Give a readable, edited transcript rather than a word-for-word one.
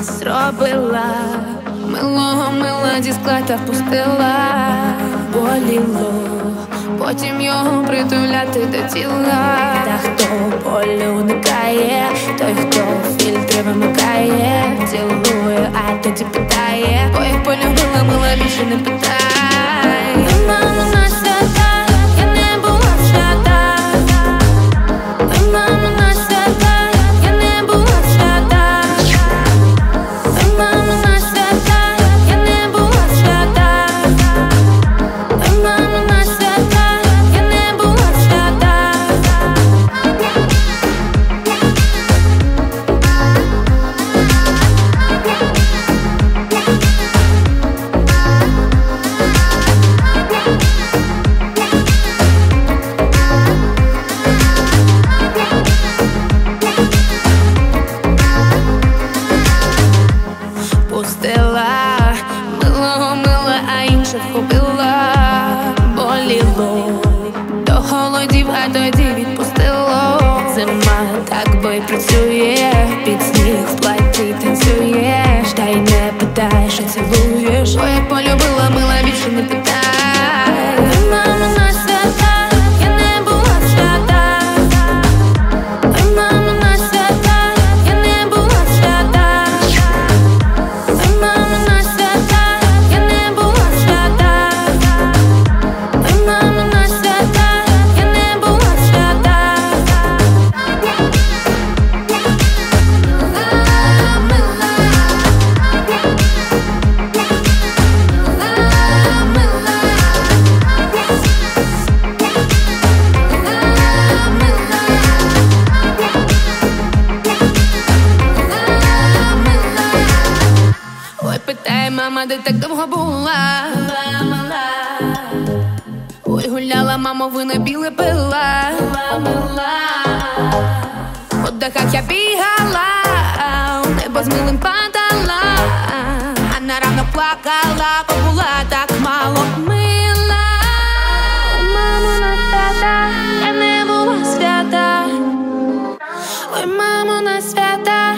зробила, милого мила зі скла та впустила, боліло, потім його притуляти до тіла. Та хто болю уникає, той, хто фільтри вимикає, цілує, а тоді питає, бо як полюбила, мила більше не питай. Мама на свята, я не була свята. Мама на свята, я не була свята. Мама на свята, я не була свята. Мама на свята, я не була свята. Пустила, милого мила, а інше вхопила, боліло, до холодів, а тоді відпустило. Зима так бо й працює, під сніг в платі танцюєш, та й не питаєш, а цілуєш, бо як полюбила, мила більше не питай. Мама на свята, я не була свята. Мама на свята, я не була свята. Мама на свята, я не була свята. Мама на свята, я не була свята. Ой, питає мама, де так довго була? Ой, гуляла, мамо, вино біле пила. По дахах я бігала, у небо з милим падала, а на ранок плакала, бо була так мало мила. Мамо на свята, я не була свята. Ой, мамо на свята,